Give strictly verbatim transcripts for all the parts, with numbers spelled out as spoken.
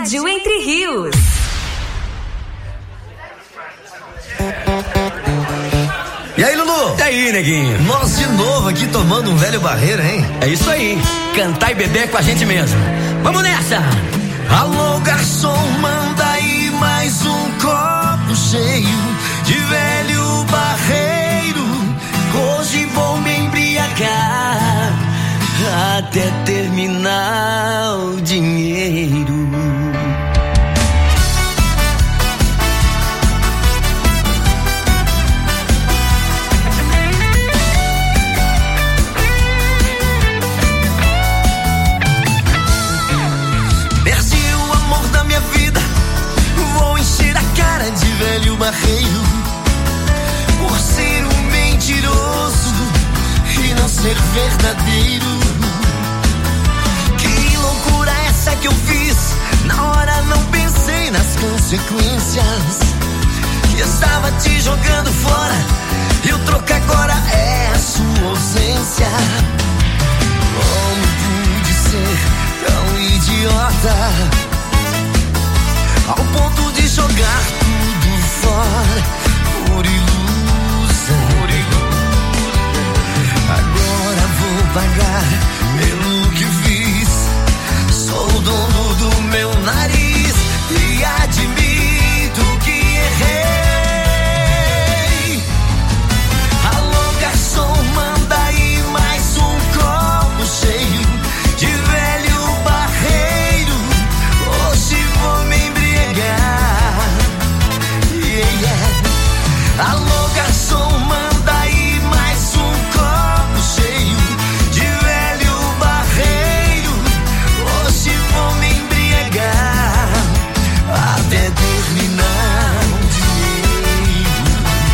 Rádio Entre Rios. E aí, Lulu? E aí, neguinho? Nós de novo aqui tomando um velho barreiro, hein? É isso aí, cantar e beber com a gente mesmo. Vamos nessa! Alô, garçom, manda aí mais um copo cheio de velho barreiro. Hoje vou me embriagar até terminar o dinheiro. De velho barreiro, por ser um mentiroso e não ser verdadeiro. Que loucura essa que eu fiz, na hora não pensei nas consequências. Que estava te jogando fora e o troco agora é a sua ausência. Como pude ser tão idiota ao ponto de jogar tudo fora por ilusão. Agora vou pagar pelo que fiz. Sou o dono do meu nariz e admito que errei. Alô, garçom, manda aí mais um copo cheio de velho barreiro. Hoje vou me alô, garçom, manda aí mais um copo cheio de velho barreiro. Hoje vou me embriagar até terminar o dinheiro.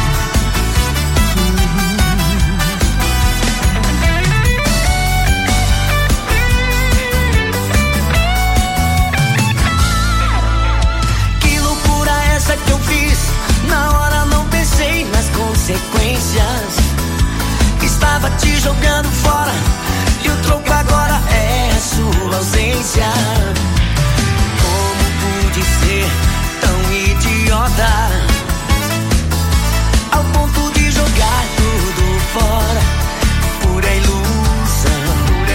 Que loucura essa que eu fiz, na hora não pensei nas consequências. Estava te jogando fora e o troco agora é a sua ausência. Como pude ser tão idiota ao ponto de jogar tudo fora por a ilusão.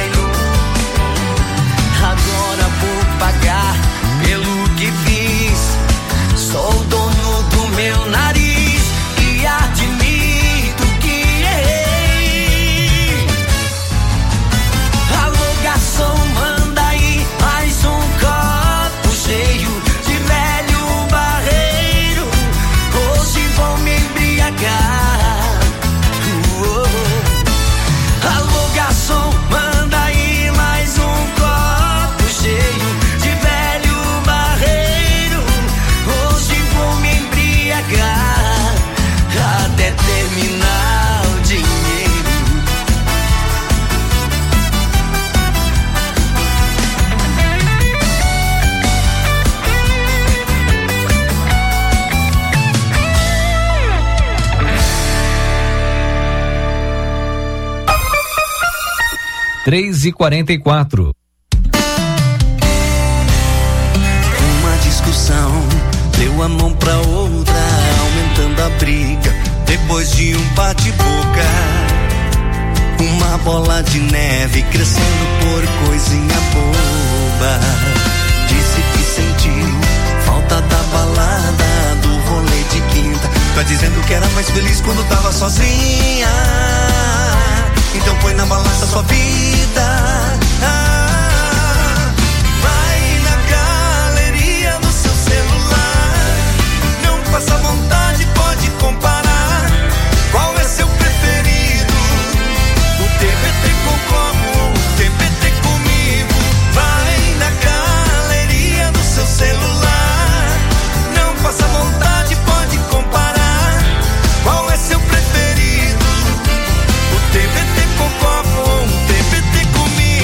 Agora vou pagar pelo que fiz. Sou o dono do meu nariz e admito que errei. Alô, garçom, manda aí mais um copo cheio de velho barreiro. Hoje vou me embriagar. Uou. Alô, garçom, manda aí mais um copo cheio de velho barreiro. Hoje vou me embriagar até terminar o dinheiro. três e quarenta e quatro. Uma discussão deu a mão pra outra, aumentando a briga. Depois de um bate-boca, uma bola de neve crescendo por coisinha boba. Disse que sentiu falta da balada, do rolê de quinta. Tá dizendo que era mais feliz quando tava sozinha. Então põe na balança sua vida. Ah, vai na galeria do seu celular. Não passa vontade, pode comparar. Qual é seu preferido? O T B T com como ou o T B T comigo? Vai na galeria do seu celular. Não passa vontade, pode comparar. Qual é seu preferido? O T B T com copo ou o T B T comigo?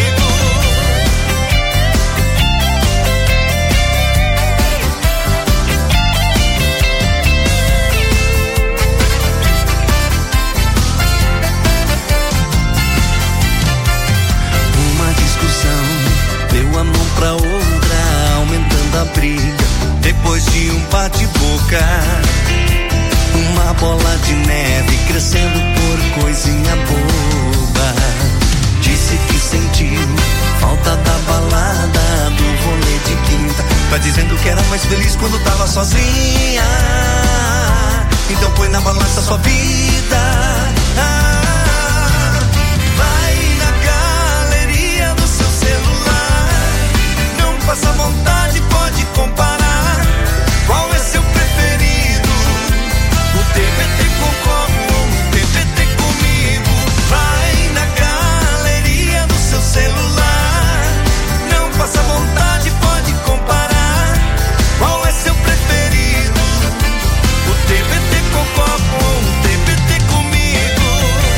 feliz quando tava sozinha. Então põe na balança sua vida. Ah, vai na galeria do seu celular. Não passa vontade, pode comparar. Qual é seu preferido? O T V T com como ou o T V T comigo? Vai na galeria do seu celular. Não passa vontade, pode comparar. Qual é seu preferido? O T V T com copo ou o T V T comigo?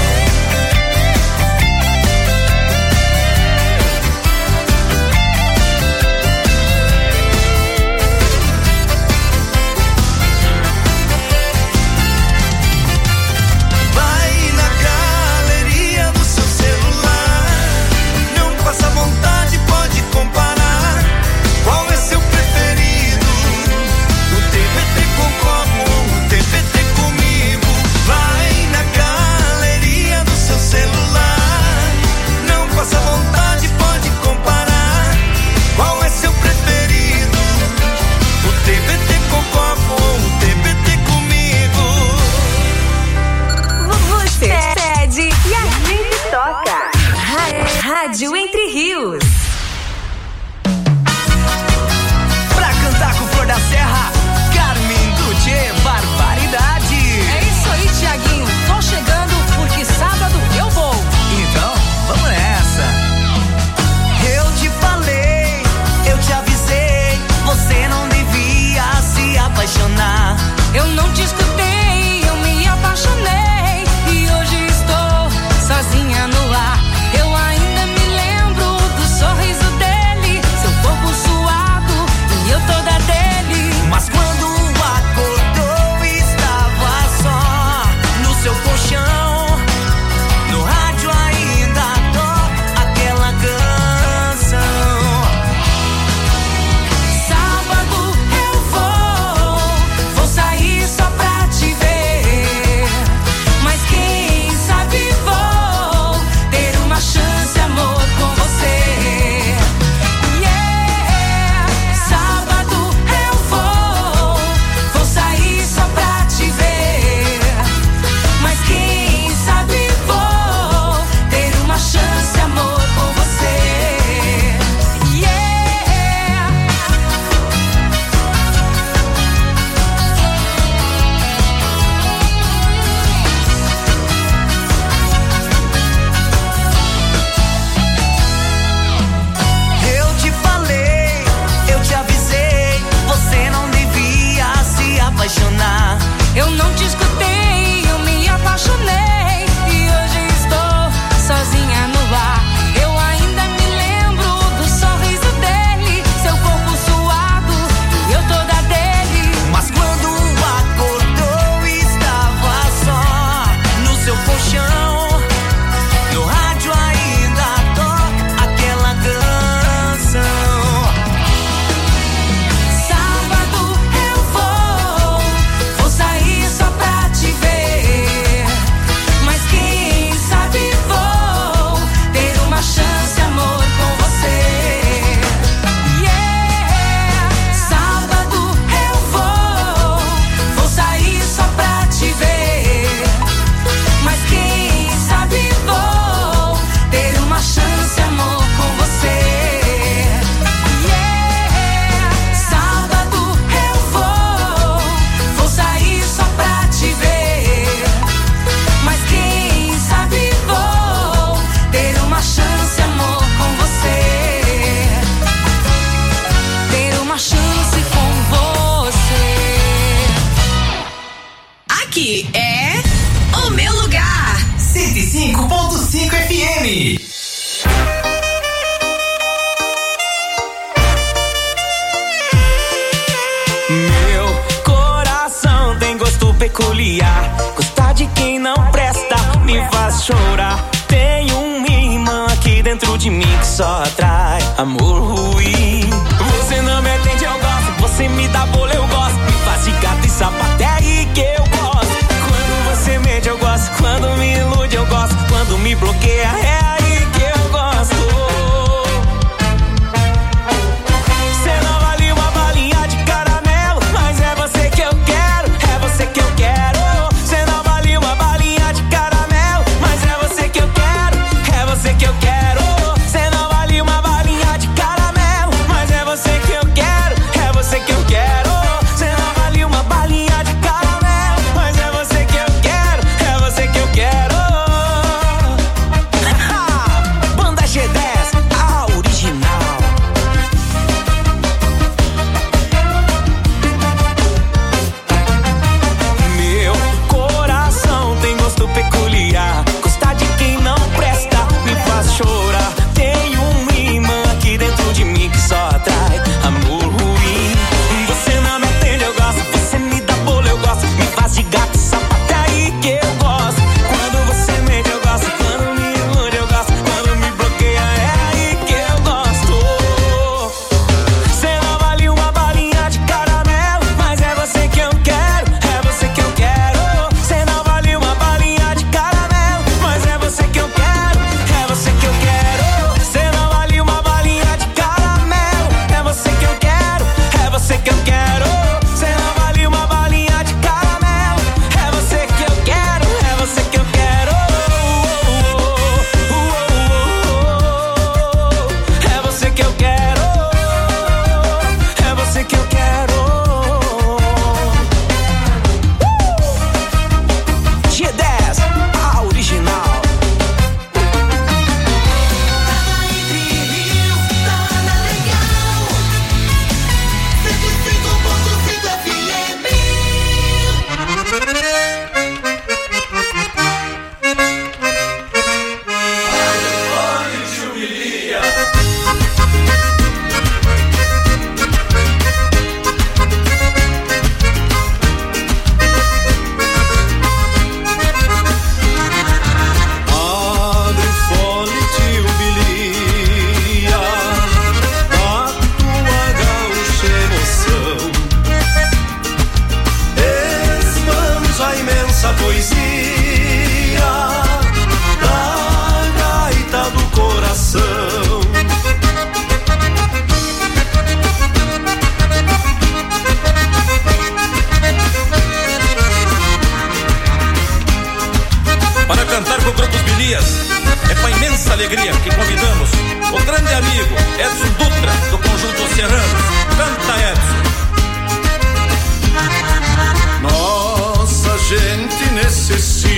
Vai na galeria do seu celular. Não passa vontade, pode comparar. Qual é seu preferido? O T V T com copo ou o T V T comigo? Vai na galeria do seu celular. Não passa vontade, pode comparar. Qual é seu preferido? O T V T com copo ou o T V T comigo? Você pede e a gente toca. Rádio Entre Rios. Pra cantar com Flor da Serra, Carmen Duche, barbaridade. É isso aí, Tiaguinho. Tô chegando porque sábado eu vou. Então, vamos nessa. Eu te falei, eu te avisei, você não devia se apaixonar. Eu não te escutei, eu me apaixonei e hoje estou sozinha no ar. Eu ainda me lembro do sorriso dele, seu corpo suado e eu toda dele. Mas quando acordou estava só no seu colchão. No rádio ainda toca aquela canção. Sábado eu vou, vou sair só pra te ver. Mas quem sabe vou ter uma chance, amor, com você. Yeah, sábado eu vou, vou sair só pra te ver. Mas quem sabe vou ter uma chance, amor, com você. Yeah. Eu te falei, eu te avisei, você não devia se apaixonar. Eu não te escutei, eu me apaixonei e hoje estou sozinha no ar. Eu ainda me lembro do sorriso dele, seu corpo suado e eu toda dele. Mas quando acordou estava só no seu colchão. No rádio ainda toca aquela canção. Sábado eu vou, vou sair só pra te ver. Mas quem sabe vou ter uma chance, amor, com você. Yeah, sábado eu vou, vou sair só pra te ver. Mas quem sabe vou ter uma chance, amor, com você. Yeah, sábado eu vou, vou sair só pra te ver. Mas quem sabe vou ter uma chance, amor, com você. Ter uma chance com você. Aqui é o meu lugar. cento e cinco ponto cinco F M. Meu coração tem gosto peculiar. Gostar de quem não presta me faz chorar. Tem uma irmã aqui dentro de mim que só atrai amor ruim. Você não me atende, eu gosto. Você me dá bolo, eu gosto. Me faz de gato e sapato, é aí que eu gosto. Quando você mente, eu gosto. Quando me ilude, eu gosto. Quando me bloqueia, é aí que eu gosto. Cê não vale uma balinha de caramelo. essa poesia da gaita do coração. Para cantar com o Grupo Bilias, é com imensa alegria que convidamos o grande amigo Edson Dutra, do Conjunto Serranos. Canta, Edson. Nossa gente necessita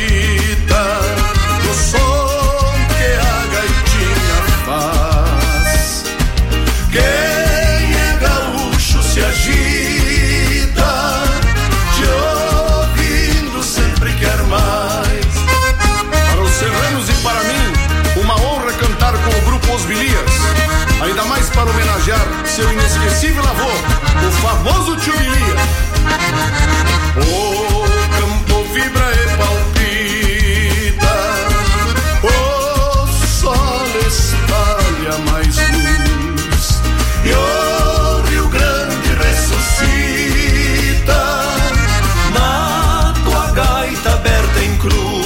do som que a gaitinha faz. Quem é gaúcho se agita, te ouvindo sempre quer mais. Para os serranos e para mim, uma honra cantar com o Grupo Os Bilias. Ainda mais para homenagear seu inesquecível avô, o famoso Tio Bilia. O campo vibra e palpita, o sol espalha mais luz e o Rio Grande ressuscita na tua gaita aberta em cruz.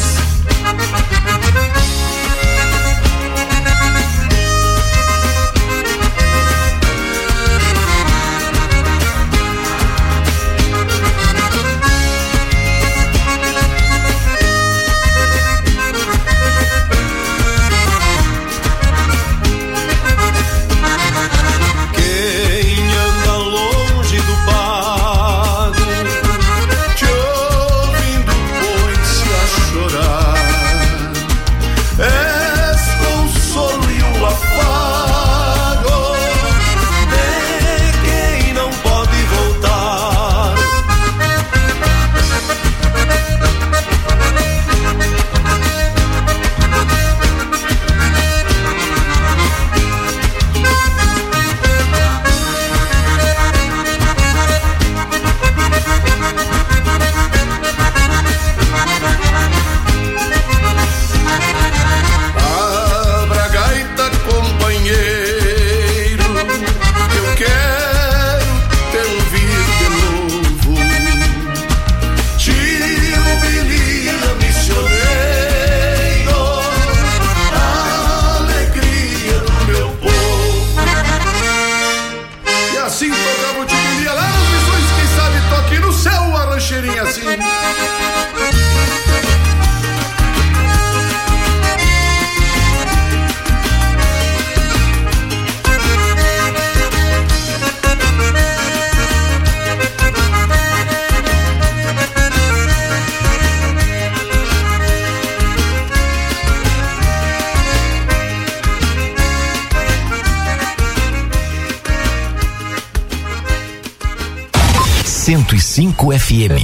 cento e cinco F M.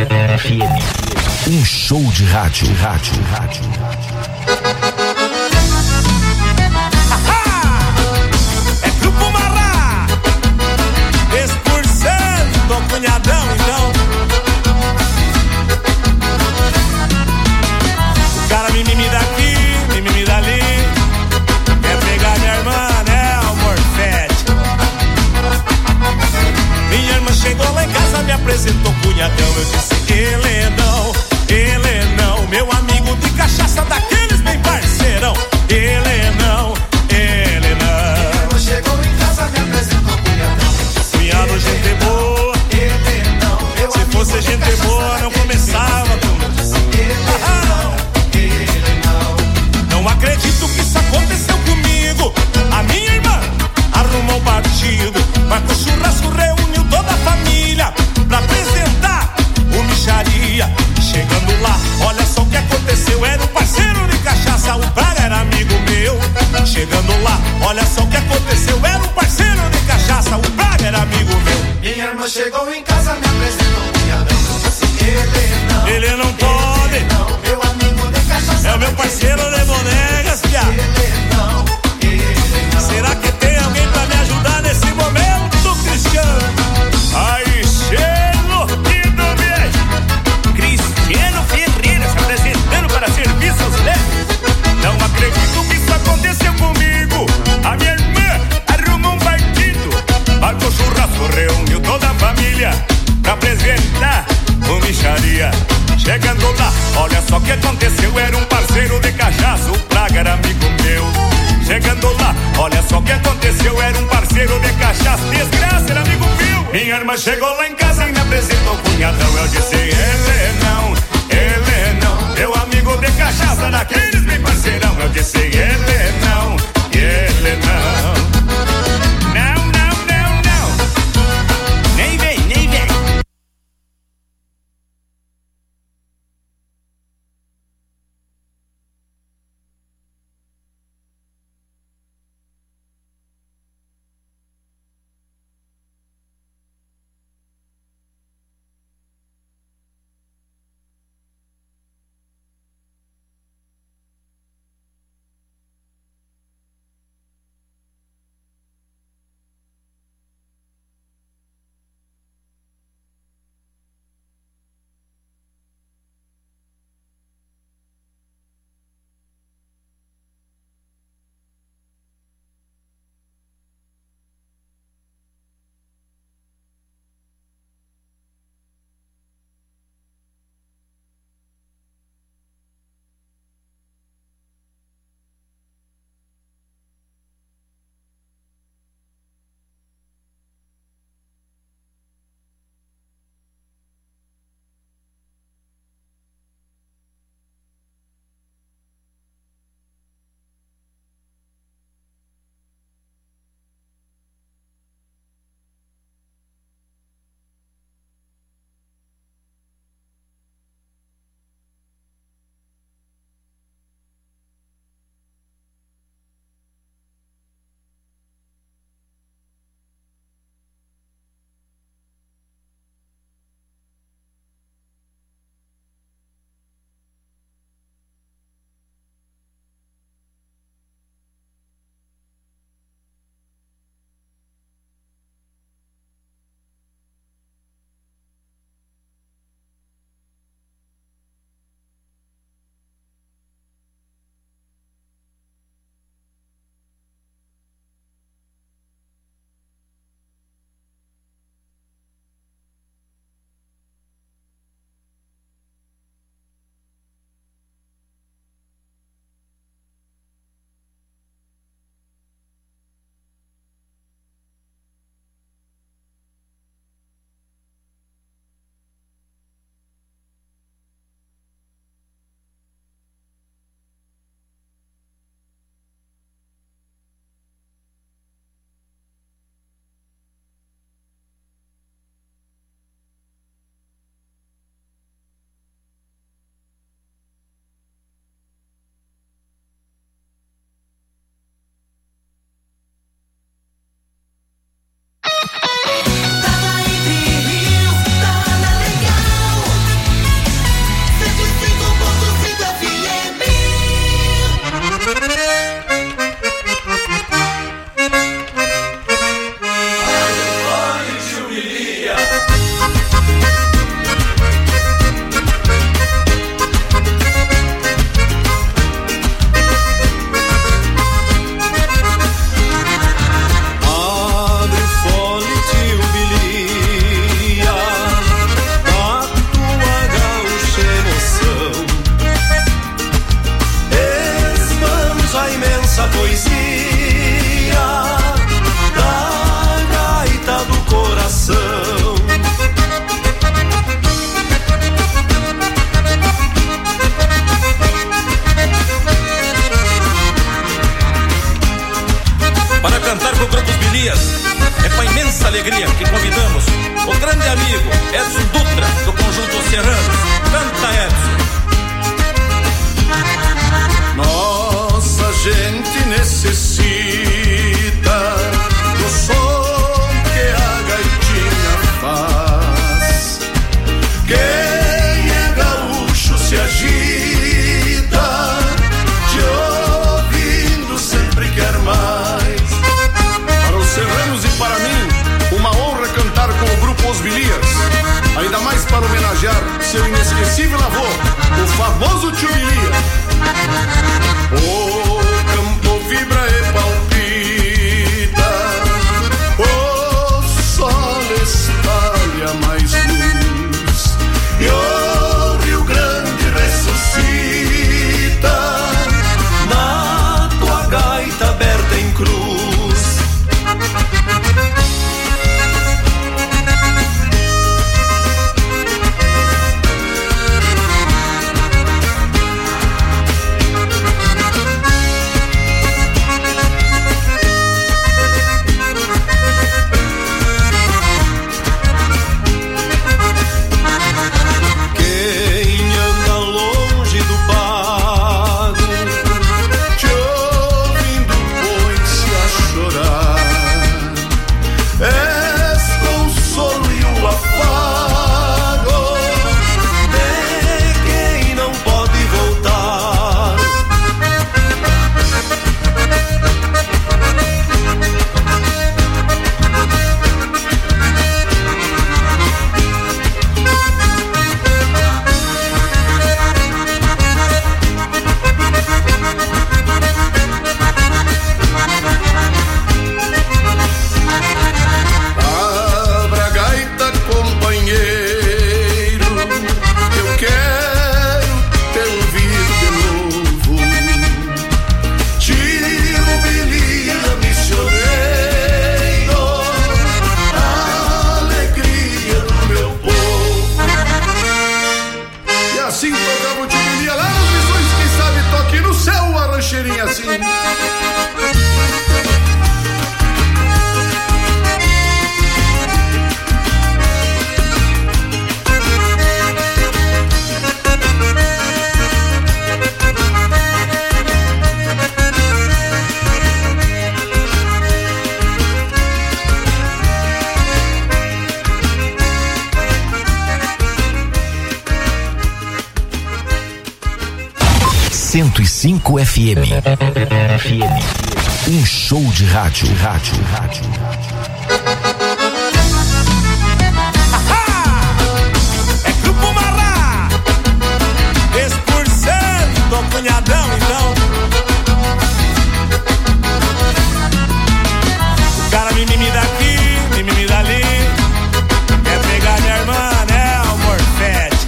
F M. Um show de rádio, rádio, rádio. É Grupo Marrá, dez por cento do cunhadão, então. O cara mimimi daqui, mimimi dali, quer pegar minha irmã, né, amor fete. Minha irmã chegou lá em casa, me apresentou cunhadão. Eu disse, ele não, ele não, meu amigo de cachaça daqueles bem parceirão. Ele não, ele não. Minha irmã chegou em casa, me apresentou cunhadão. Cunhado, gente boa. Ele não, meu Se fosse gente boa, não começava com ele não, ele não. Não acredito que isso aconteceu comigo. A minha irmã arrumou um partido, marcou churrasco, reuniu toda a família pra apresentar o micharia. Chegando lá, olha só o que aconteceu. Era um parceiro de cachaça, o Praga era amigo meu. Chegando lá, olha só o que aconteceu. Era um parceiro de cachaça, o Praga era amigo meu. Minha irmã chegou em casa, me apresentou um cunhadão. Ele não, ele não pode. Ele não, meu amigo de cachaça. É o meu parceiro de bonegas, pia. Ele não, ele não. Será que tem alguém pra me ajudar nesse momento, Cristiano? Aí, Chelo e Domingos. Cristiano Ferreira se apresentando para serviço aos leves. Não acredito que isso aconteceu comigo. A minha irmã arrumou um partido, marcou churrasco, reuniu toda a família pra apresentar o micharia. dia. Chegando lá, olha só o que aconteceu. Era um parceiro de cachaça, o Praga era amigo meu. Chegando lá, olha só o que aconteceu. Era um parceiro de cachaça, desgraça, era amigo meu. Minha irmã chegou lá em casa e me apresentou o cunhadão. Eu disse, ele não, ele não, meu amigo de cachaça daqueles bem parceirão. Eu disse, ele não, ele não. Não, não, não, não. Nem vem, nem vem. assim tocava o tio Bilia lá nas missões, quem sabe toque no céu a rancheirinha assim. cento e cinco F M. F M. Um show de rádio. Rádio. Rádio. É Grupo Marrá. dez por cento do cunhadão, então. O cara mimimi daqui, mimimi dali. Quer pegar minha irmã, né, amor fete?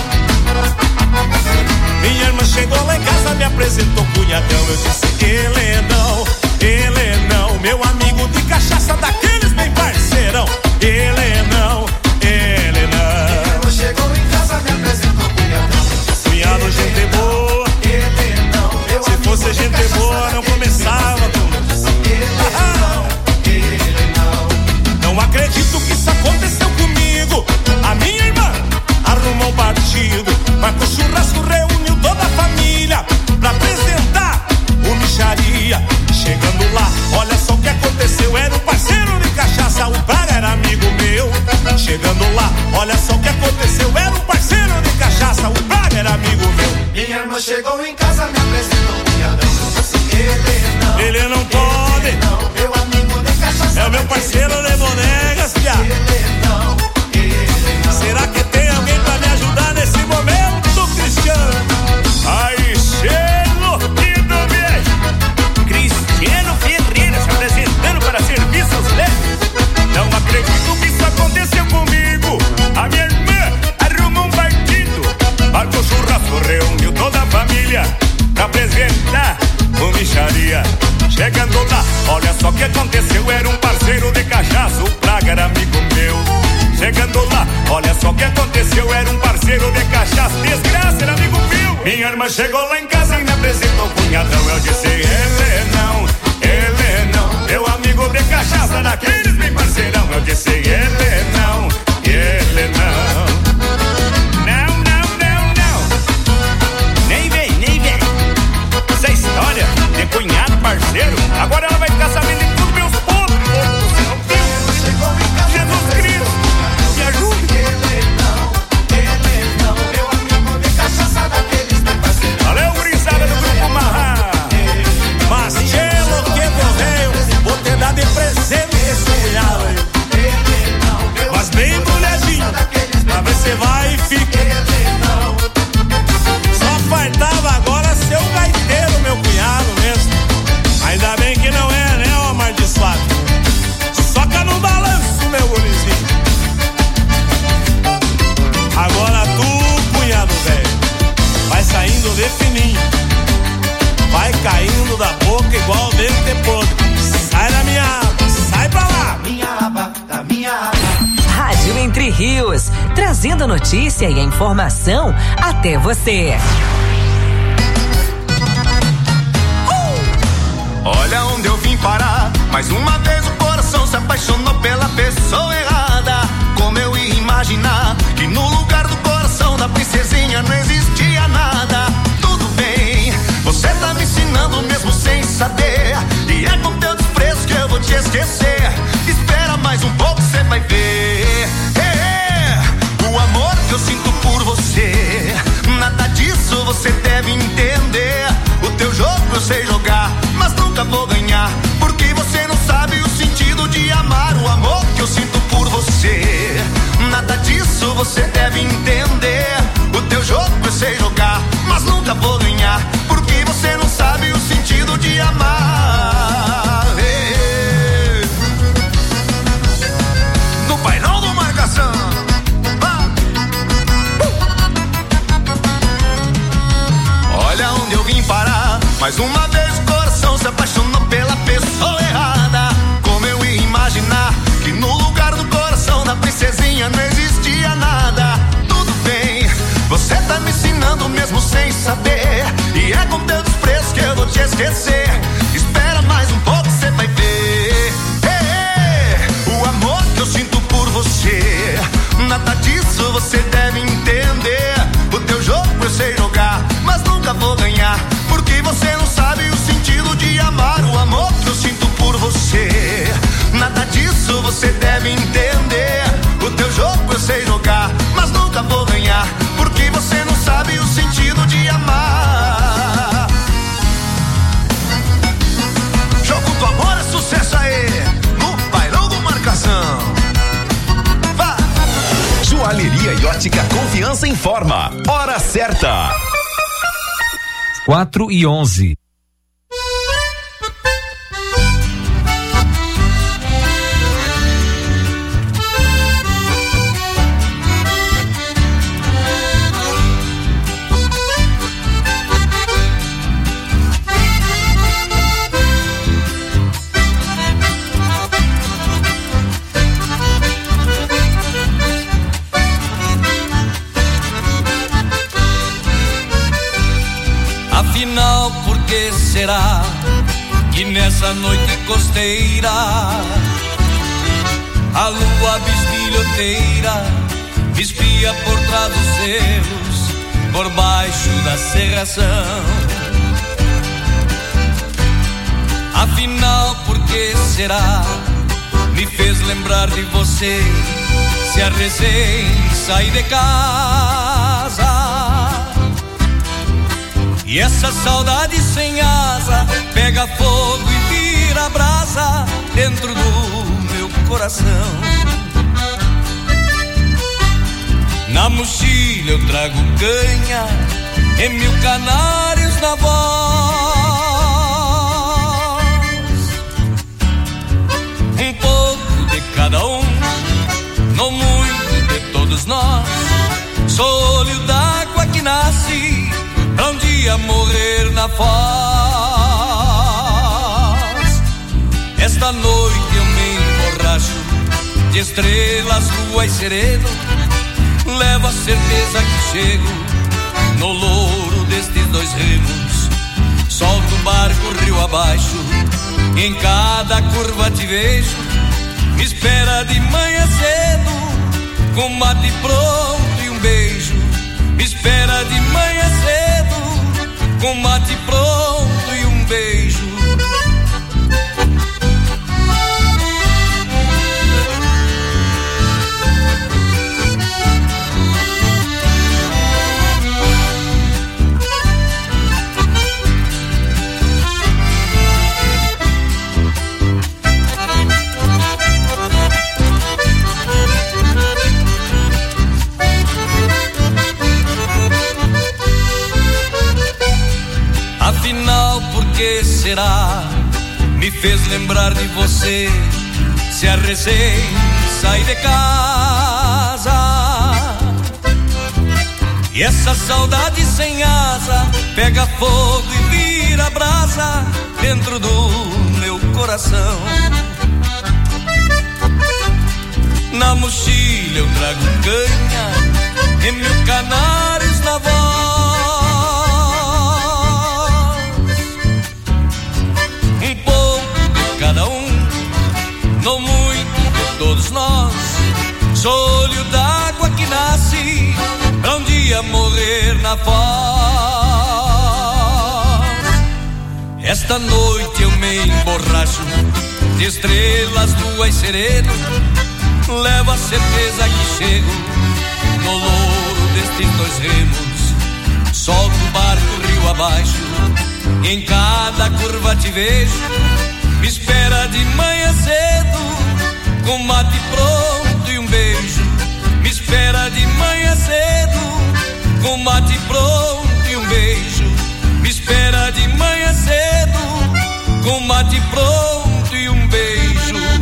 Minha irmã chegou lá em casa, me apresentou cunhadão. Eu disse, ele não, ele não. Meu amigo de cachaça daqueles bem parceirão. Ele não, ele não. Minha irmã chegou em casa, me apresentou cunhadão. Cunhado, gente boa. Ele não. Meu Se fosse gente boa, não começava com ele não, ele não. Não acredito que isso aconteceu comigo. A minha irmã arrumou um partido, marcou churrasco, reuniu toda a família pra apresentar o micharia. Chegando lá, olha só o que aconteceu. Era um parceiro de cachaça, o Praga era amigo meu. Chegando lá, olha só o que aconteceu. Era um parceiro de cachaça, o Praga era amigo meu. Minha irmã chegou em casa, me apresentou o cunhadão. Ele não, ele não pode. Ele não, meu amigo de cachaça. É o meu parceiro de bodegas, pia. Ele não, ele não. Será que tem alguém pra me ajudar nesse momento, Cristiano? Aí, Chelo e do beijo. Cristiano Ferreira se apresentando para serviços leves. Não acredito que isso aconteceu comigo. A minha irmã arrumou um partido, marcou churrasco, reuniu toda a família pra apresentar o micharia. Chegando lá, olha só o que aconteceu. Era um parceiro de cachaça, o Praga era amigo meu. Chegando lá, olha só o que aconteceu. Era um parceiro de cachaça, desgraça, era amigo meu. Minha irmã chegou lá em casa e me apresentou o cunhadão. Eu disse, ele não, ele não. Meu amigo de cachaça daqueles bem parceirão. Eu disse, ele não, ele não. Não, não, não, não. Nem vem, nem vem. Essa história de cunhado parceiro, agora ela vai ficar sabendo de tudo meus podres. Jesus Cristo, me ajude. Ele não, ele não. Meu amigo de cachaça daqueles bem parceiro. Valeu, gurizada do Grupo Marrá. Mas Chelo que correio, vou te dar de presente esse cunhado aí. Mas bem embrulhadinho, pra ver se vai e fica. Só faltava agora ser o gaiteiro, meu cunhado mesmo. Ainda bem que não é, né, ó, amaldiçoado. Soca no balanço, meu gurizinho. Agora tu, cunhado velho, vai saindo de fininho, vai caindo da boca igual dente de podre. Sai da minha aba, sai pra lá. Minha aba, da minha aba. Rádio Entre Rios, trazendo a notícia e a informação até você. Olha onde eu vim parar. Mais uma vez o coração se apaixonou pela pessoa errada. Como eu ia imaginar que no lugar do coração da princesinha não existia nada. Tudo bem, você tá me ensinando mesmo sem saber. E é com teu desprezo que eu vou te esquecer. Espera mais um pouco, cê vai ver. É, é, o amor que eu sinto por você. Nada disso você deve entender. O teu jogo eu sei jogar, mas nunca vou ganhar, porque você não sabe o sentido de amar. O amor que eu sinto por você. Nada disso você deve entender. O teu jogo eu sei jogar, mas nunca vou ganhar, porque você não sabe o sentido de amar. No painel do Marcação. Olha onde eu vim parar. Mais uma vez o coração se apaixonou pela pessoa errada. Como eu ia imaginar que no lugar do coração da princesinha não existia nada. Tudo bem, você tá me ensinando amando mesmo sem saber. E é com teu desprezo que eu vou te esquecer. Espera mais um pouco, cê vai ver. Ei, o amor que eu sinto por você, nada disso você deve entender. O teu jogo eu sei jogar, mas nunca vou ganhar, porque você não sabe o sentido de amar. O amor que eu sinto por você, nada disso você deve entender. O teu jogo eu sei jogar, mas nunca vou ganhar, porque você não sabe o sentido de amar. Jogo do amor é sucesso aí, no bailão do Marcação. Vá! Joalheria e ótica Confiança informa. Hora certa. quatro e onze. Afinal, por que será que nessa noite costeira a lua bisbilhoteira me espia por trás dos selos, por baixo da serração? Afinal, por que será me fez lembrar de você, se arrezei, saí de casa? E essa saudade sem asa pega fogo e vira brasa dentro do meu coração. Na mochila eu trago canha e mil canários na voz. Um pouco de cada um, não muito de todos nós. Sou olho d'água que nasce pra um dia morrer na foz. Esta noite eu me emborracho de estrelas, lua e sereno. Levo a certeza que chego no louro destes dois remos. Solto o barco rio abaixo, em cada curva te vejo. Me espera de manhã cedo, com mate pronto e um beijo. Me espera de manhã cedo, com mate pronto e um beijo. Afinal, por que será me fez lembrar de você, se arrezei, saí de casa? E essa saudade sem asa pega fogo e vira brasa dentro do meu coração. Na mochila eu trago canha e mil canários na voz. Um pouco de cada um, não muito de todos nós. Sou olho d'água que nasce pra um dia morrer na foz. Esta noite eu me emborracho de estrelas, lua e sereno. Levo a certeza que chego no louro destes dois remos. Solto o barco rio abaixo, em cada curva te vejo. Me espera de manhã cedo, com mate pronto e um beijo. Me espera de manhã cedo, com mate pronto e um beijo. Me espera de manhã cedo, com mate pronto e um beijo.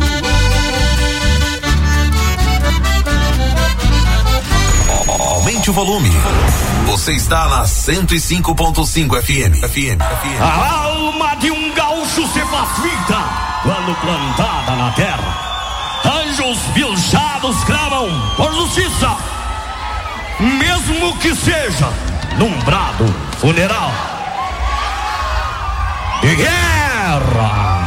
Aumente o volume. Você está na cento e cinco ponto cinco F M. F M. F M. A alma de um gaúcho se faz vida quando plantada na terra. Anjos pilchados clamam por justiça, mesmo que seja num brado funeral de guerra.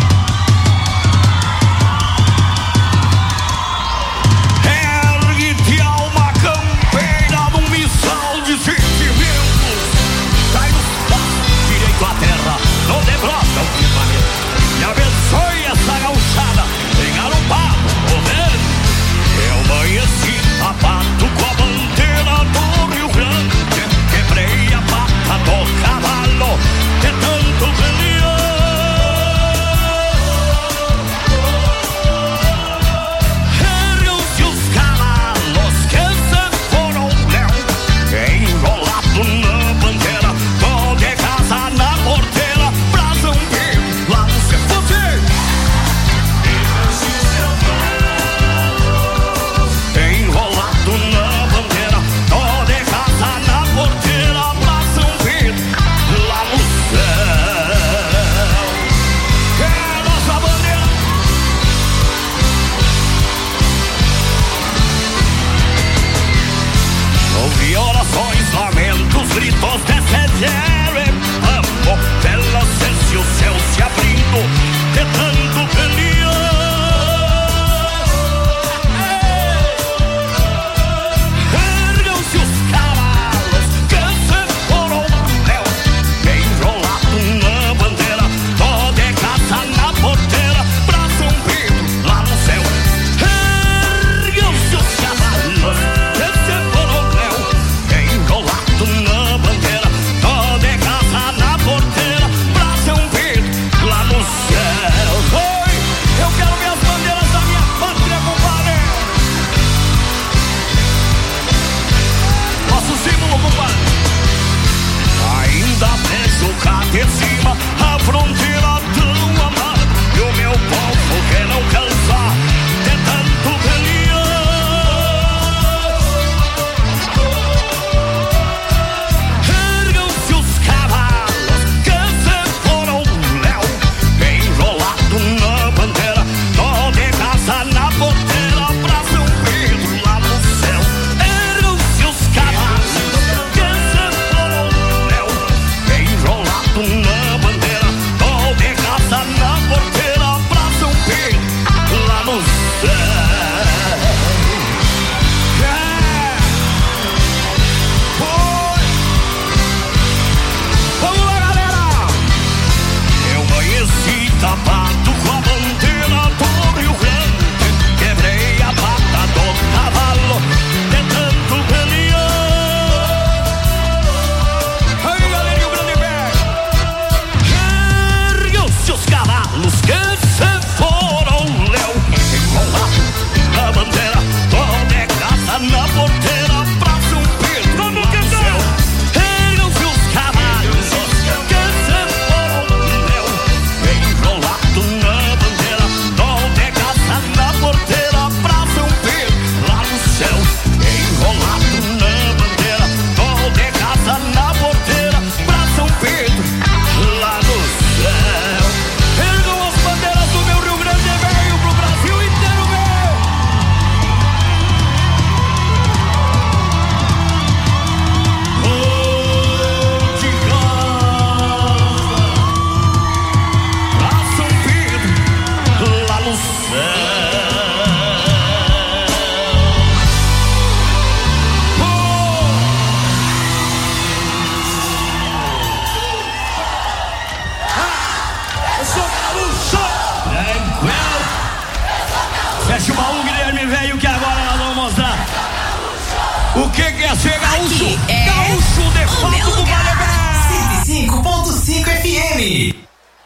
Ergue-te, alma campeira, num missal de sentimentos. Cai nos passos, direito à terra, não debrocha o firmamento. E abençoe essa gauchada, engaropado, governo. Eu amanheci a pato com a bandeira do Rio Grande. Quebrei a pata do cavalo, de tanto pelear. Erguam-se os cavalos que se foram léu, enrolado na bandeira, tô de casa na porteira, pra São Pedro, lá no seu você. Enrolado na bandeira, tô de casa na porteira, pra São Pedro, lá no céu. É a nossa bandeira. Ouvi orações, lamentos, gritos de sede. Amo pela cesse, o céu se abrindo, de tanto pelear. Ergam-se os cavalos que se foram léu, enrolado na bandeira, tô de caça na porteira, pra São Pedro, lá no céu. Ergam-se os cavalos que se foram léu, enrolado na bandeira, tô de caça na porteira, pra São Pedro, lá no céu. Oi, eu quero ver as bandeiras da minha pátria, compadre. Nosso símbolo, compadre. Ainda vejo cá de cima a fronteira tão amada, e o meu povo quer não cansar de tanto pelear. Ergam-se os cavalos que se foram léu, enrolado na bandeira, tô de casa na porteira, pra São Pedro, lá no céu. Ergam-se os cavalos que se foram léu, enrolado na bandeira, tô de casa na porteira, pra São Pedro, lá no céu. É. Foi. Vamos lá, galera! Eu amanheci tapado com a bandeira do Rio Grande, quebrei a pata do cavalo, de tanto pelear. Aí, galerinha, o grande pé. Erguam-se os cavalos que se foram léu, enrolado na bandeira, tô de caça na porteira, pra São Pedro, no céu. Ergam-se os cavalos que se foram léu, enrolado na bandeira, tô de caça na porteira, pra São Pedro, lá no céu. Enrolado na bandeira, tô de caça na porteira, pra São Pedro, lá no céu. Ergam as bandeiras do meu Rio Grande Velho pro Brasil inteiro ver. Vou de casa pra São Pedro, lá no céu. Eu sou gaúcho! Tranquilo! Fecha o baú, Guilherme Velho, que agora nós vamos mostrar o que que é ser gaúcho. Aqui é Gaúcho de o fato meu do lugar. Vale cento e cinco ponto cinco F M.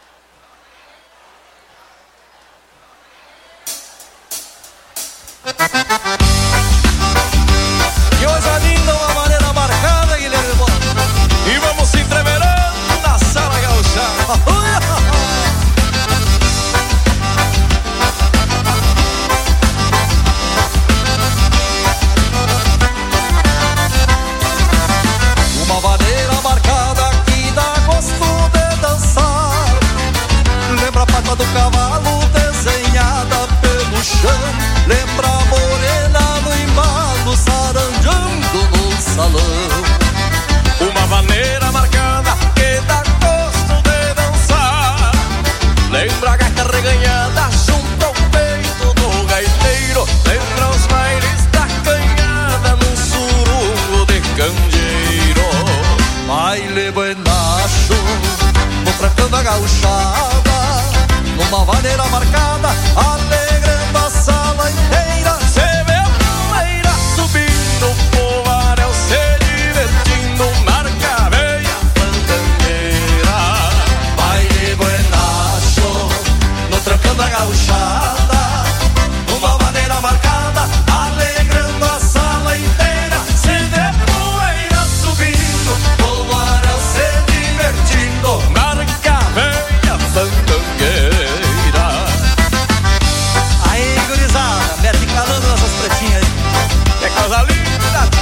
Que coisa linda, uma maneira marcada, Guilherme Bola. E vamos se entreverando na sala gaúcha. Uma maneira marcada que dá gosto de dançar. baile buenacho, mostrando a gauchada, numa maneira marcada, alegrando a sala inteira. Cê vê a poeira subindo, o povaréu se divertindo, marca veia fandangueira. Baile buenacho, mostrando a gauchada, numa maneira marcada, alegrando a sala inteira. Cê vê a poeira subindo, o povaréu se divertindo, marca veia fandangueira. Aí, gurizada, mete calando nessas pretinhas aí. É coisa linda.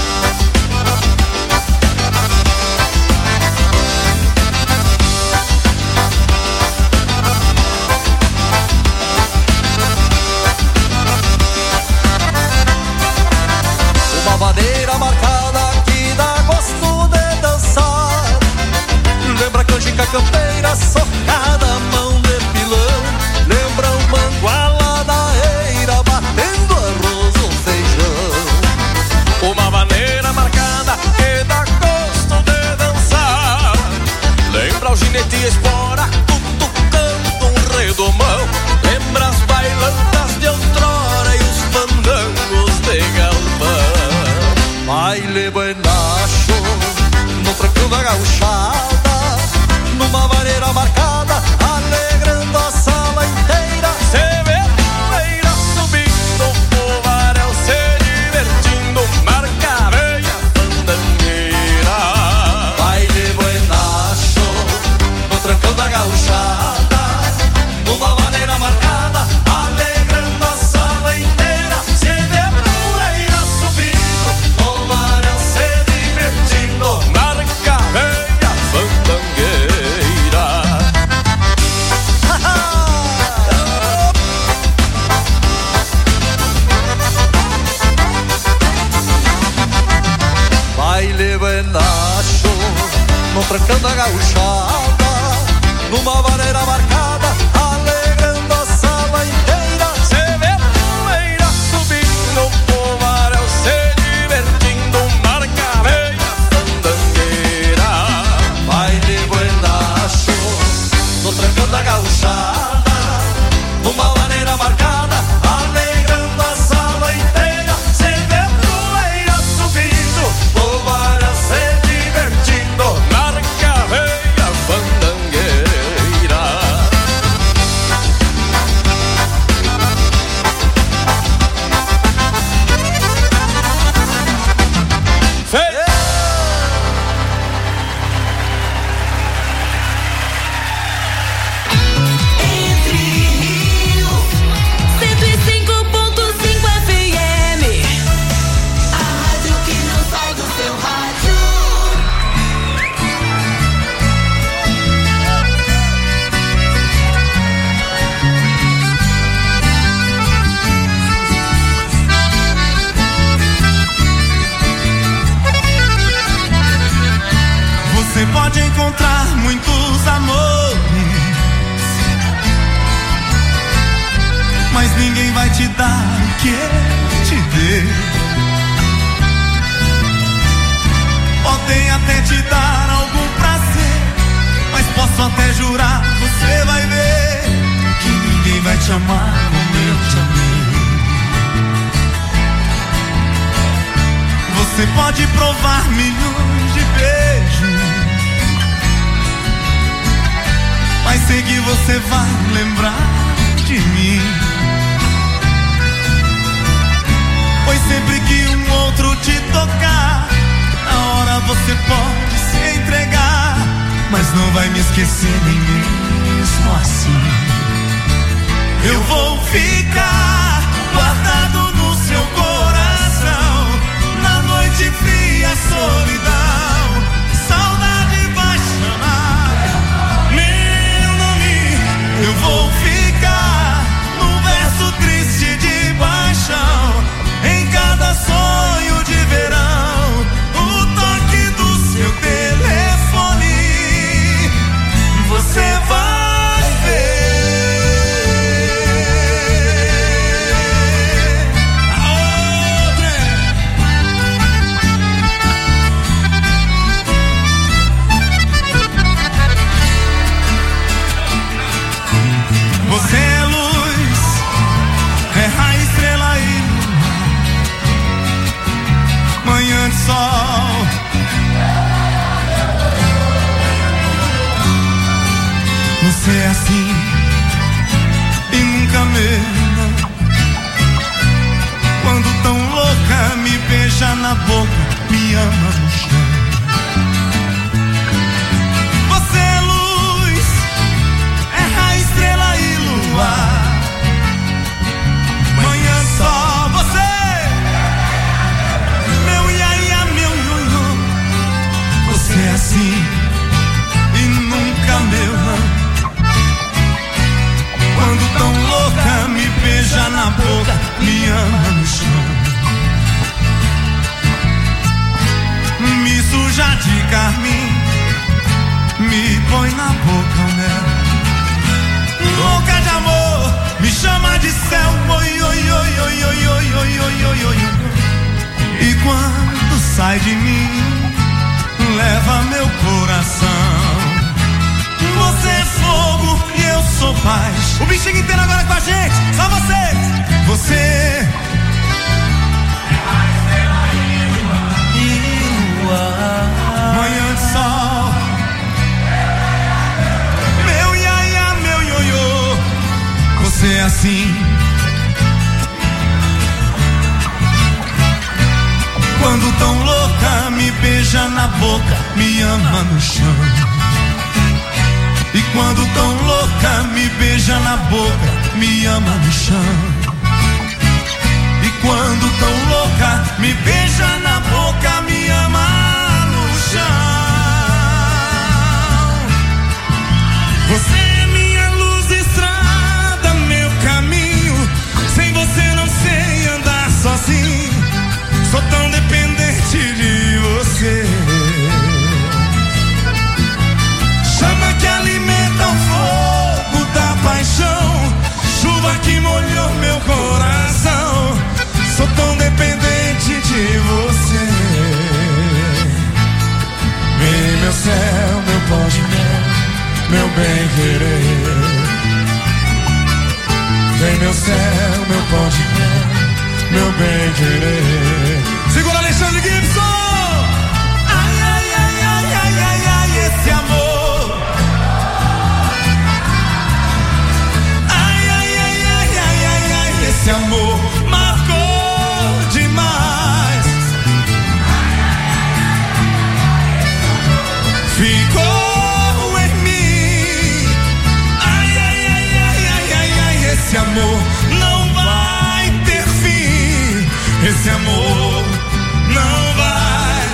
Uma maneira marcada que dá gosto de dançar. Lembra canjica campeira, socada, mão de pilão. Lembra o manguala da eira, batendo arroz ou feijão. Uma maneira marcada que dá gosto de dançar. Lembra o ginete e espora, cutucando um redomão. Lembra as bailantas de outrora e os fandangos de galpão. Baile buenacho, no tranquilo da gauchada, numa maneira marcada, alegrando a sala inteira. Cê vê a poeira subindo, o povaréu se divertindo, marca veia fandangueira. Baile buenacho, no tranquilo da gauchada, numa maneira marcada, alegrando a sala inteira. Cê vê a poeira subindo, o povaréu se divertindo, marca veia fandangueira. Baile buenacho, no trancando a gauchada, numa maneira marcada, alegrando a sala inteira. Cê vê a poeira subindo, o povaréu se divertindo, marca veia fandangueira. Baile buenacho, no trancando a gauchada, numa maneira marcada, alegrando a sala inteira. Cê vê a poeira subindo, o povaréu se divertindo, marca veia fandangueira. Feio! cento e cinco ponto cinco F M. A rádio que não sai do seu rádio. Você pode encontrar muitos amores, mas ninguém vai te dar o que eu te dei. Podem até te dar algum prazer, mas posso até jurar, você vai ver que ninguém vai te amar como eu te amei. Você pode provar milhões de beijos, mas sei que você vai lembrar de mim. Pois sempre que um outro te tocar, na hora você pode se entregar, mas não vai me esquecer nem mesmo assim. Eu vou ficar guardado no seu coração, na noite fria, solidão, saudade vai chamar meu nome. Eu vou ficar num verso triste de paixão, em cada sonho de verão, o toque do seu telefone, você vai ver. A outra assim e nunca mesmo. Quando tão louca me beija na boca, me ama no chão. Você é luz, é a estrela e luar. Manhã só você, meu iaia, meu ionho. Você é assim e nunca meu não. Quando tão louca me beija na boca, me ama no chão. Me suja de carmim, me põe na boca o mel. Louca de amor, me chama de céu. Oi, oi, oi, oi, oi, oi, oi, oi, oi, oi. E quando sai de mim, leva meu coração. Você é fogo e eu sou paz. O bichinho inteiro agora com a gente, só vocês. Você é a estrela e luar. Manhã de sol, meu iaia, meu ioiô. Você é assim. Quando tão louca me beija na boca, me ama no chão. E quando tão louca me beija na boca, me ama no chão. E quando tão louca me beija na boca, me ama no chão. Você é minha luz, estrada, meu caminho. Sem você não sei andar sozinho. Sou tão dependente de você. Chama que alimenta o fogo da paixão. Chuva que molhou meu coração. Sou tão dependente de você. Vem meu céu, meu pó de mel, meu bem querer. Vem meu céu, meu pó de mel, meu bem querer. Segura Alexandre Gibson. Ai, ai, ai, ai, ai, ai, ai, esse amor. Ai, ai, ai, ai, ai, ai, ai, esse amor marcou demais. Ficou em mim. Ai, ai, ai, ai, ai, ai, ai, esse amor não vai ter fim. Esse amor não vai.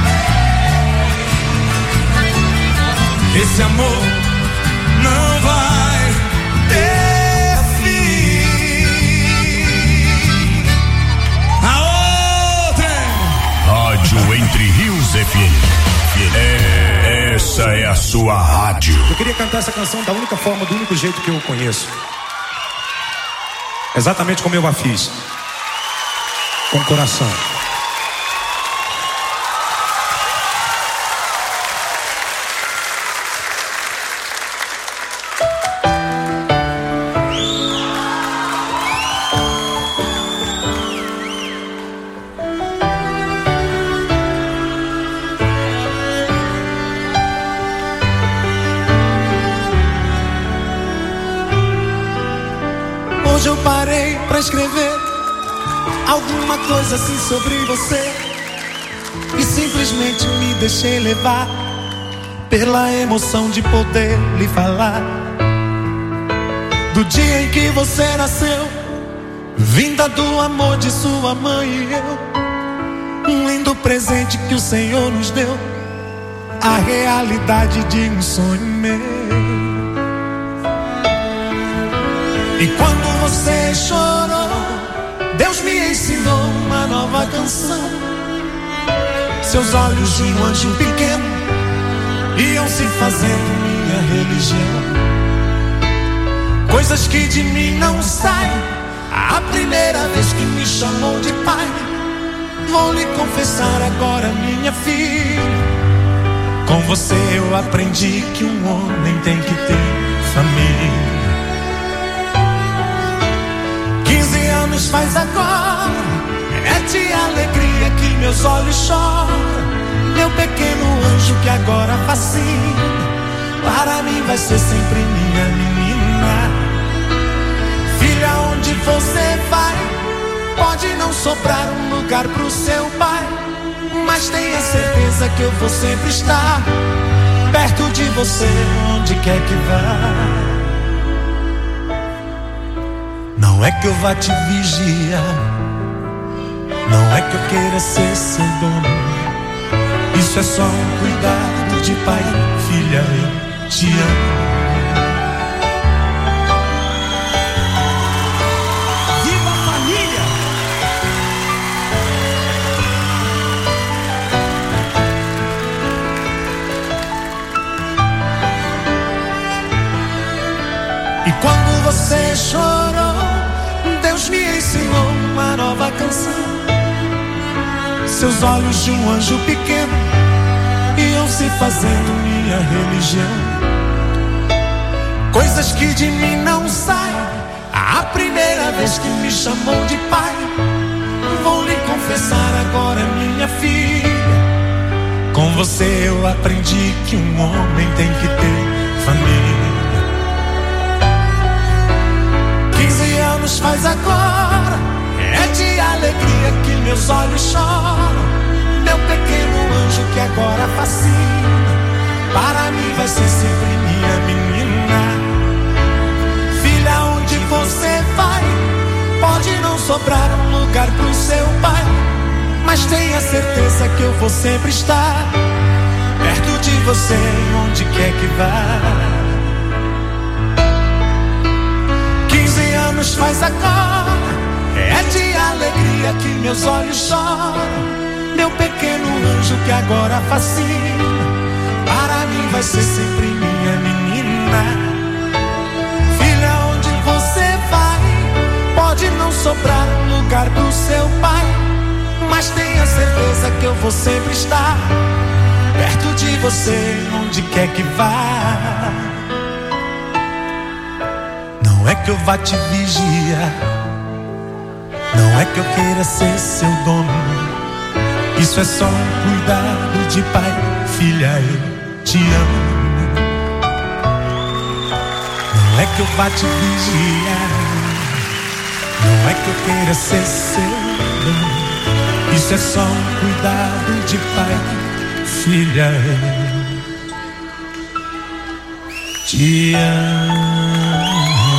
Esse amor não vai ter fim. A outra Rádio Entre Rios F M. É, essa é a sua rádio. Eu queria cantar essa canção da única forma, do único jeito que eu conheço. Exatamente como eu a fiz. Com o coração. Hoje eu parei pra escrever alguma coisa assim sobre você e simplesmente me deixei levar pela emoção de poder lhe falar do dia em que você nasceu, vinda do amor de sua mãe e eu, um lindo presente que o Senhor nos deu, a realidade de um sonho meu. E quando você chorou, Deus me ensinou uma nova canção. Seus olhos de um anjo pequeno iam se fazendo minha religião. Coisas que de mim não saem. A primeira vez que me chamou de pai, vou lhe confessar agora, minha filha, com você eu aprendi que um homem tem que ter família. Quinze anos faz agora, é de alegria que meus olhos choram. Meu pequeno anjo que agora fascina, para mim vai ser sempre minha menina. Filha, onde você vai, pode não sobrar um lugar pro seu pai, mas tenha certeza que eu vou sempre estar perto de você, onde quer que vá. Não é que eu vá te vigiar, não é que eu queira ser seu dono. Isso é só um cuidado de pai, filha, eu te amo. Viva a família! E quando você chorou, Deus me ensinou uma nova canção. Seus olhos de um anjo pequeno iam se fazendo minha religião. Coisas que de mim não saem. A primeira vez que me chamou de pai, vou lhe confessar agora, minha filha, com você eu aprendi que um homem tem que ter família. Quinze anos faz agora, é de alegria que meus olhos choram. Meu pequeno anjo que agora fascina, para mim vai ser sempre minha menina. Filha, onde você vai, pode não sobrar um lugar pro seu pai, mas tenha certeza que eu vou sempre estar perto de você, onde quer que vá. Quinze anos faz agora, é de alegria que meus olhos choram. Meu pequeno anjo que agora fascina, para mim vai ser sempre minha menina. Filha, onde você vai, pode não sobrar um lugar pro seu pai, mas tenha certeza que eu vou sempre estar perto de você, onde quer que vá. Não é que eu vá te vigiar, não é que eu queira ser seu dono. Isso é só um cuidado de pai, filha, eu te amo. Não é que eu vá te vigiar, não é que eu queira ser seu dono. Isso é só um cuidado de pai, filha, eu te amo.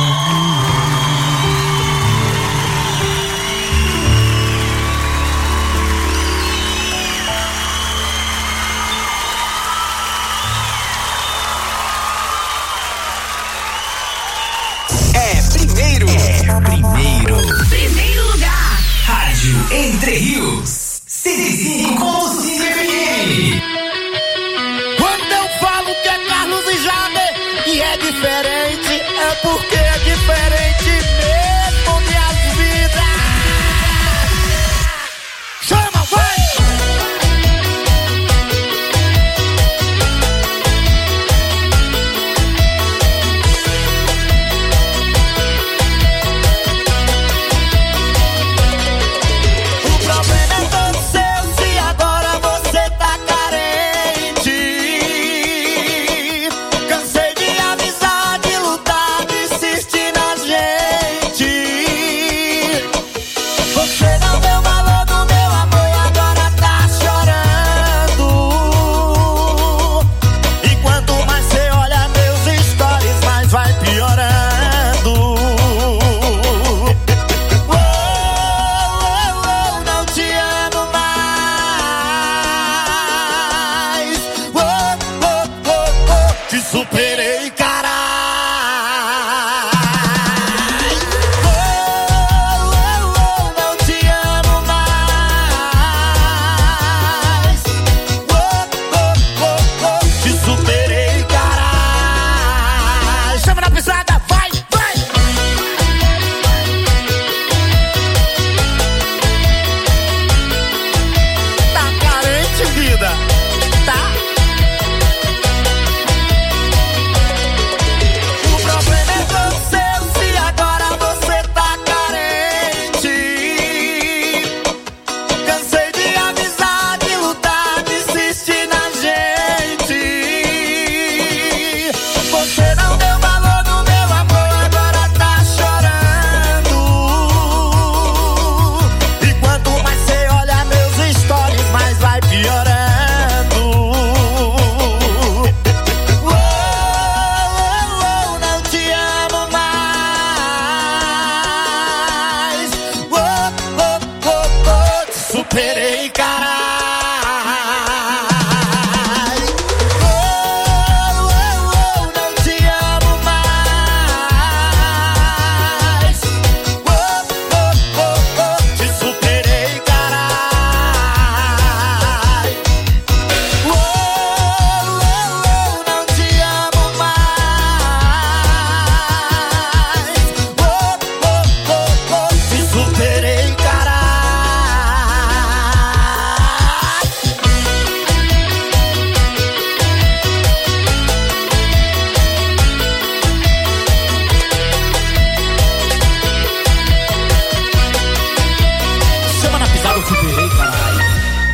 Primeiro. Primeiro lugar. Rádio Entre Rios. cento e cinco ponto cinco F M. Quando eu falo que é Carlos e Jader e é diferente, é porque é diferente mesmo, minhas vidas. Chama, vai!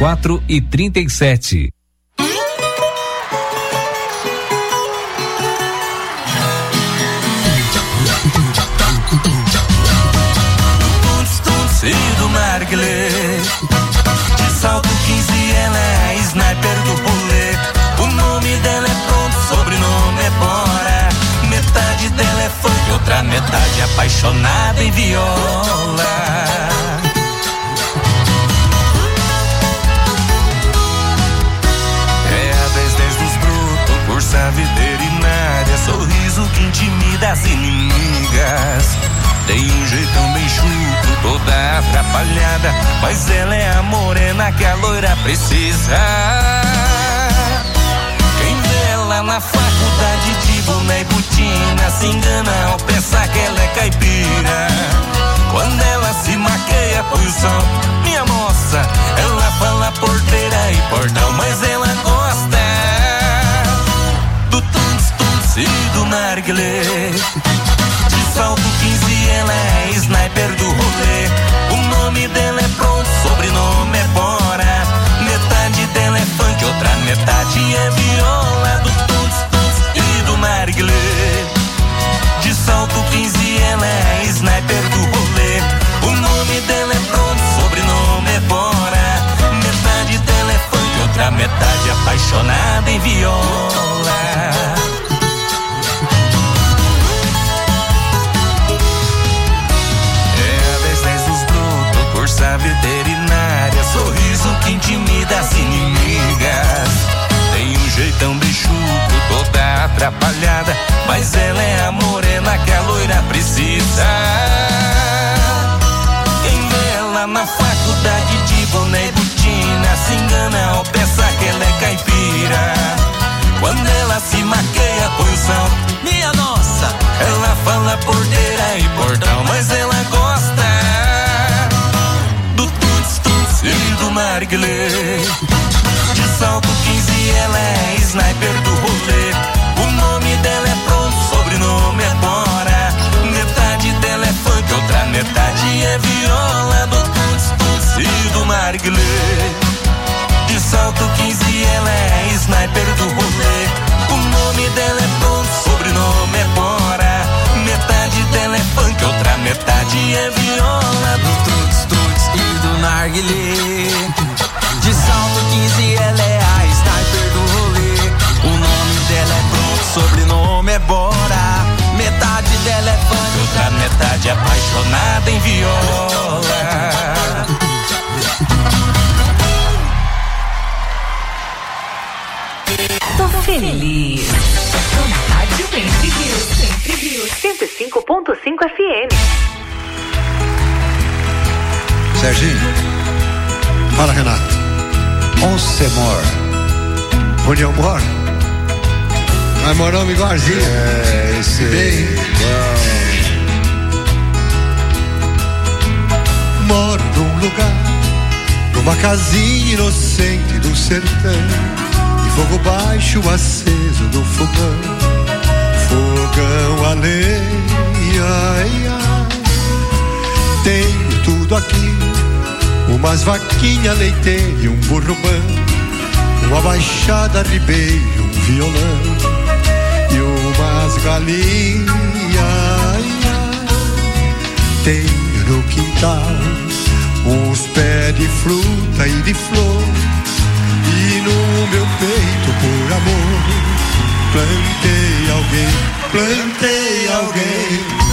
quatro e trinta e sete. Do narguilé, de salto quinze, ela é a sniper do rolê. O nome dela é pronto, sobrenome é Bora. Metade dela é funk, outra metade apaixonada em viola. É a dez dez dos brutos, cursa veterinária, sorriso que intimida as inimigas. Tem um jeitão bem chucro, toda atrapalhada, mas ela é a morena que a loira precisa. Quem vê ela na faculdade de boné e botina se engana ao pensar que ela é caipira. Quando ela se maqueia, põe o salto, minha moça, ela fala porteira e portão, mas ela gosta do tunts-tunts e do narguilé. Salto quinze, ela é a sniper do rolê. O nome dela é pronto, sobrenome é Bora. Metade dela é funk, outra metade é viola. Do tunts, tunts e do narguilé. De salto quinze, ela é a sniper do rolê. O nome dela é pronto, sobrenome é Bora. Metade dela é funk, outra metade apaixonada em viola. Força veterinária, sorriso que intimida as inimigas. Tem um jeitão bem chucro, toda atrapalhada, mas ela é a morena que a loira precisa. Quem vê ela na faculdade de boné e botina se engana ao pensar que ela é caipira. Quando ela se maqueia, põe o salto, minha nossa, ela fala porteira e portão, mas ela gosta e do narguilé. De salto quinze, ela é a sniper do rolê. O nome dela é pronto, sobrenome é Bora. Metade dela é funk, outra metade é viola. Do tunts, tunts e do narguilé. De salto quinze, ela é a sniper do rolê. O nome dela é pronto, sobrenome é Bora. Metade dela é funk, outra metade é viola. Do tunts, tunts e do narguilé. De salto quinze, ela é a sniper do rolê. O nome dela é pronto, sobrenome é Bora. Metade dela é funk, outra metade apaixonada em viola. Tô feliz. Tô na Rádio Entre Rios, Entre Rios, cento e cinco ponto cinco F M. Serginho, fala, Renato. Onde você mora? Onde eu moro? Nós moramos igualzinho. É, esse bem igual. Moro num lugar, numa casinha inocente do sertão, e fogo baixo aceso do fogão, fogão a lenha, ai, ai. Tenho tudo aqui, umas vaquinhas leiteiras, um burro bom, uma baixada ribeira, um violão e umas galinhas. Tenho no quintal uns pés de fruta e de flor, e no meu peito, por amor, plantei alguém, plantei alguém.